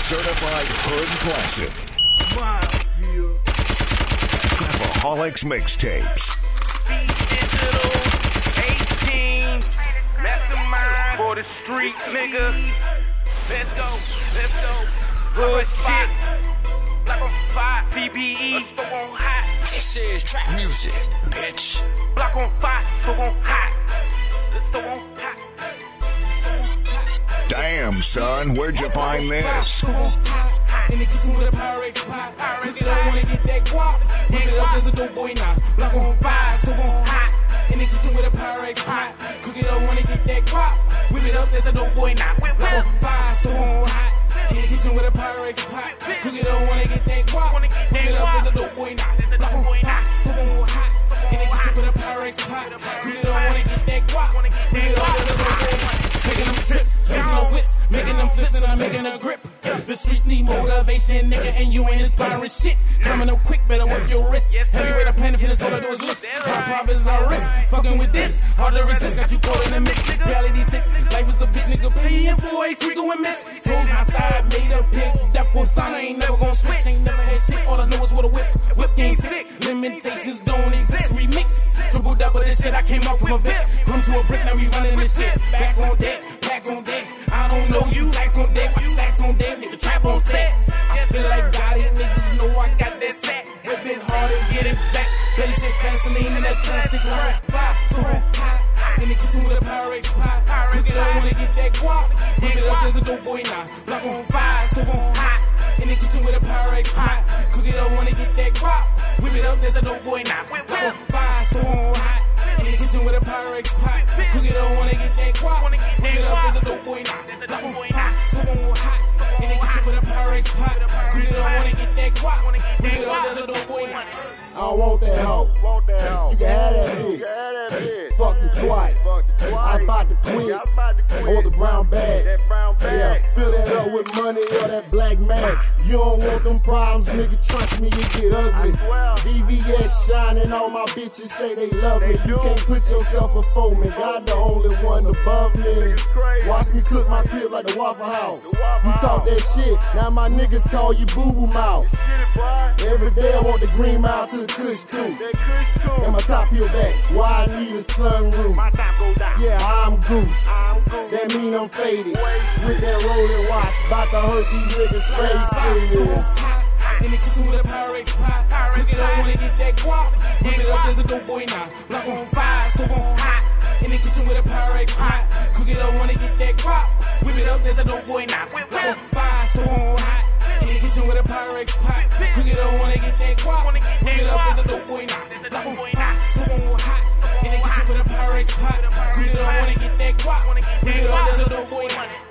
certified hood classic. Trapaholics mixtapes. Digital 18, mastermind for the streets, nigga. Let's go. Hood shit. Black on fire, TBE, so on hot. This is trap music, bitch. Black on fire, so on hot. So on hot. Damn, son, where'd you find this? In the kitchen with a Pyrex pot. Cook it up, wanna get that guap. Whip it up, there's a dope boy now. Block on fire, stove on hot. In the kitchen with a Pyrex pot. Cook it up, wanna get that guap. Whip it up, there's a dope boy now. Block on fire, stove on hot. In the kitchen with a Pyrex pot. Cook it up, wanna get that guap. Whip it up, there's a dope boy now. Block on fire, stove on hot. In the kitchen with a Pyrex pot. Cook it up, wanna get that guap. Whip it up, there's a dope boy now. Taking them trips, using them whips, making them flips, and I'm making a grip. The streets need motivation, nigga, and you ain't inspiring shit. Coming up quick, better work your wrist. Heavyweight of planet, feeling all I do is lift. My profits are risk, fucking with this, hard to resist. Got you caught in the mix. Reality 6, life is a bitch, nigga. Paying for a we doing Mitch. Chose my side, made a pick. That persona ain't never gonna switch. Ain't never had shit. All I know is what a whip. Whip game sick. Limitations don't exist. Remix, triple double this shit. I came out from a Vic. Come to a brick, now we running this shit. Back on deck, packs on deck. I don't know you. Stacks on deck, watch stacks on deck. Nigga trap on set. I feel like God, these niggas know I got that set. Whip it hard and get it back. Belly shit Vaseline in that plastic line. So hot. In the kitchen with a Pyrex pot. Cook it up, wanna get that guap. Whip it up, there's a dope boy now. Block on fire, stove on hot. In the kitchen with a Pyrex pot. Cook it up, wanna get that guap. Whip it up, there's a dope boy now. Block on fire, stove on hot. In the kitchen with a Pyrex pot. Cook it up, wanna get that guap. Whip it up, there's a dope boy now. Block on fire, stove on hot. In the kitchen with a Pyrex pot. Cook it up, wanna get that guap. Whip it up, there's a dope boy now. I don't want that hoe. You can have that bitch. Fuck the twice. I was about to quit. I want the brown bag. Yeah, fill that up with money or that black mag. You don't want them problems, nigga. Trust me, it get ugly. VVS shining, all my bitches say they love me. You can't put yourself before me. God the only one above me. Watch me cook my crib like the Waffle House. You talk that shit, now my niggas call you boo boo mouth. Every day I want the green mile to the Kush Coup. And my top peel back, why I need a sunroof? Yeah, I'm goose. That mean I'm faded. With that rolling watch, bout to hurt these niggas' faces. In the kitchen with a Pyrex pot. Cook it up, wanna get that guap. Whip it up, there's a dope boy now. Block on fire, stove on hot. In the kitchen with a Pyrex pot. Cook it up, wanna get that guap. Whip it up, there's a dope boy now. Block on fire, stove on hot. In the kitchen with a Pyrex pot. Cook it up, wanna get that guap. Whip it up, there's a dope boy now. Block on fire, stove on hot. In the kitchen with a Pyrex pot. Cook it up, wanna get that guap. Whip it up, there's a dope boy now.